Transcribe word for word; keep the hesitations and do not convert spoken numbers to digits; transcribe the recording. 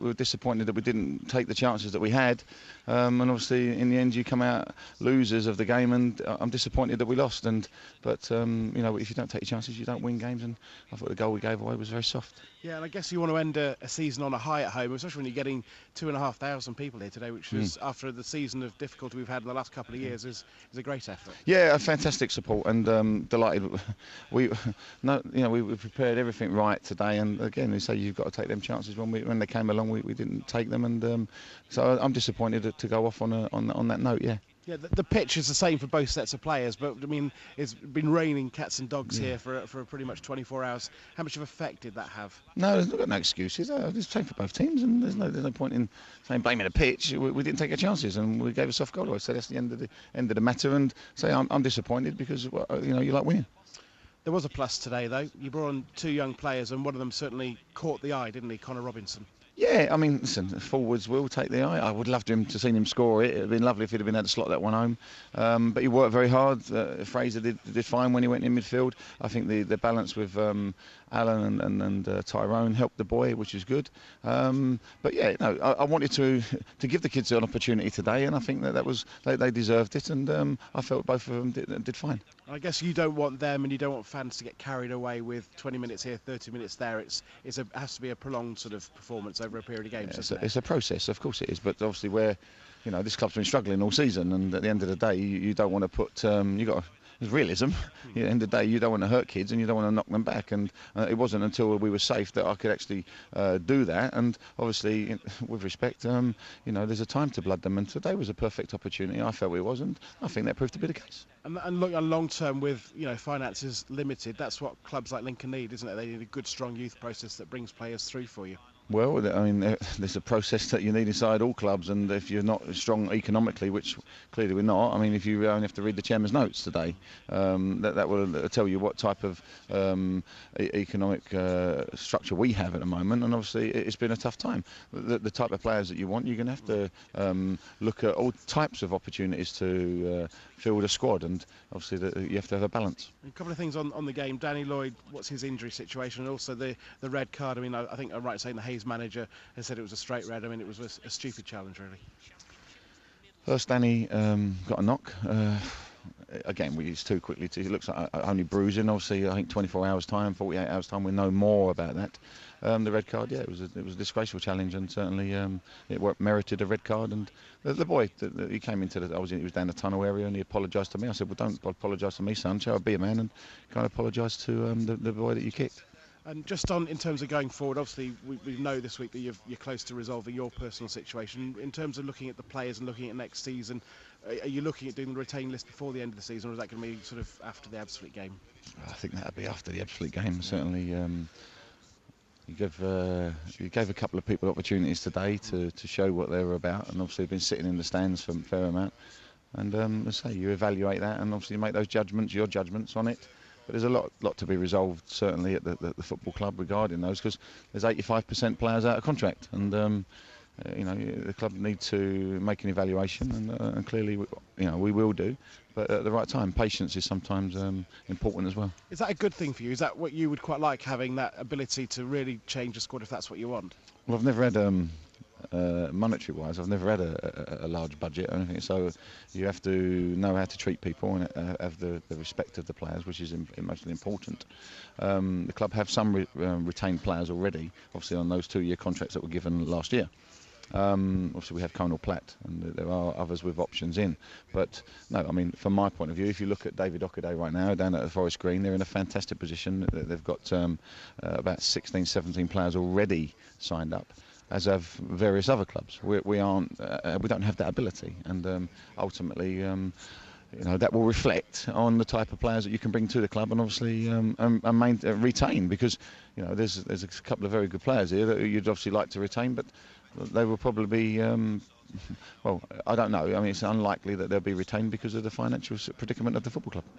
we were disappointed that we didn't take the chances that we had, um, and obviously in the end you come out losers of the game, and I'm disappointed that we lost. And but um, you know, if you don't take your chances, you don't win games. And I thought the goal we gave away was very soft. Yeah, and I guess you want to end a, a season on a high at home, especially when you're getting two and a half thousand people here today, which is mm. after the season of difficulty we've had in the last couple of years, is is a great effort. Yeah, a fantastic support, and um, delighted. We, no, you know, we, we prepared everything right today, and again, they say you've got to take them chances. When we when they came along, we, we didn't take them, and um, so I'm disappointed to go off on a, on on that note. Yeah. Yeah, the, the pitch is the same for both sets of players, but I mean, it's been raining cats and dogs yeah. here for for pretty much twenty-four hours. How much of an effect did that have? No, there's got no excuses. Uh, it's the same for both teams, and there's no there's no point in saying blaming the pitch. We, we didn't take our chances, and we gave a soft goal away. So that's the end of the end of the matter. And say I'm, I'm disappointed because well, you know you like winning. There was a plus today, though. You brought on two young players, and one of them certainly caught the eye, didn't he, Connor Robinson? Yeah, I mean, listen, forwards will take the eye. I would love to him to seen him score it. It would have been lovely if he'd have been able to slot that one home. Um, but he worked very hard. Uh, Fraser did, did fine when he went in midfield. I think the, the balance with um, Alan and, and, and uh, Tyrone helped the boy, which is good. Um, but yeah, no, I, I wanted to to give the kids an opportunity today, and I think that that was they, they deserved it, and um, I felt both of them did, did fine. I guess you don't want them, and you don't want fans to get carried away with twenty minutes here, thirty minutes there. It's it's a has to be a prolonged sort of performance over a period of games. Yeah, it's, a, it's a process, of course it is, but obviously where, you know, this club's been struggling all season, and at the end of the day, you, you don't want to put um, you got. To, There's realism. At the end of the day, you don't want to hurt kids and you don't want to knock them back. And uh, it wasn't until we were safe that I could actually uh, do that. And obviously, with respect, um, you know, there's a time to blood them. And today was a perfect opportunity. I felt it was, and I think that proved to be the case. And, and look, on long term, with you know finances limited, that's what clubs like Lincoln need, isn't it? They need a good, strong youth process that brings players through for you. Well, I mean, there's a process that you need inside all clubs, and if you're not strong economically, which clearly we're not, I mean, if you only have to read the chairman's notes today, um, that, that will tell you what type of um, e economic uh, structure we have at the moment, and obviously it's been a tough time. The, the type of players that you want, you're going to have to um, look at all types of opportunities to uh, field a squad, and obviously the, you have to have a balance. A couple of things on, on the game. Danny Lloyd, what's his injury situation, and also the, the red card. I mean, I, I think I'm right in saying the Hayes manager has said it was a straight red. I mean, it was a, a stupid challenge, really. First, Danny um, got a knock. Uh, again, we used too quickly to. It looks like only bruising. Obviously, I think twenty-four hours time, forty-eight hours time, we know more about that. Um, the red card, yeah, it was a, it was a disgraceful challenge, and certainly um, it merited a red card. And the, the boy, the, the, he came into the, I was, he was down the tunnel area, and he apologised to me. I said, well, don't apologise to me, son. Shall I be a man and kind of apologise to um, the, the boy that you kicked. And just on in terms of going forward, obviously we, we know this week that you've, you're close to resolving your personal situation. In terms of looking at the players and looking at next season, are you looking at doing the retain list before the end of the season, or is that going to be sort of after the Ebbsfleet game? I think that'll be after the Ebbsfleet game. Certainly, um, you gave uh, you gave a couple of people opportunities today to to show what they were about, and obviously been sitting in the stands for a fair amount. And um, as I say, you evaluate that, and obviously you make those judgments, your judgments on it. But there's a lot, lot to be resolved, certainly at the, the, the football club regarding those, because there's eighty-five percent players out of contract, and um, uh, you know the club need to make an evaluation, and, uh, and clearly, we, you know, we will do. But at the right time, patience is sometimes um, important as well. Is that a good thing for you? Is that what you would quite like, having that ability to really change a squad if that's what you want? Well, I've never had. Um, Uh, monetary wise, I've never had a, a, a large budget or anything, so you have to know how to treat people and uh, have the, the respect of the players, which is immensely important. Um, the club have some re, um, retained players already, obviously on those two-year contracts that were given last year. Um, obviously we have Conal Platt, and there are others with options in. But no, I mean, from my point of view, if you look at David Ockaday right now down at Forest Green, they're in a fantastic position. They've got um, uh, about sixteen, seventeen players already signed up, as have various other clubs. We, we aren't, uh, we don't have that ability, and um, ultimately, um, you know, that will reflect on the type of players that you can bring to the club, and obviously um, and, and main, uh, retain, because you know there's there's a couple of very good players here that you'd obviously like to retain, but they will probably be. Um, well, I don't know. I mean, it's unlikely that they'll be retained because of the financial predicament of the football club.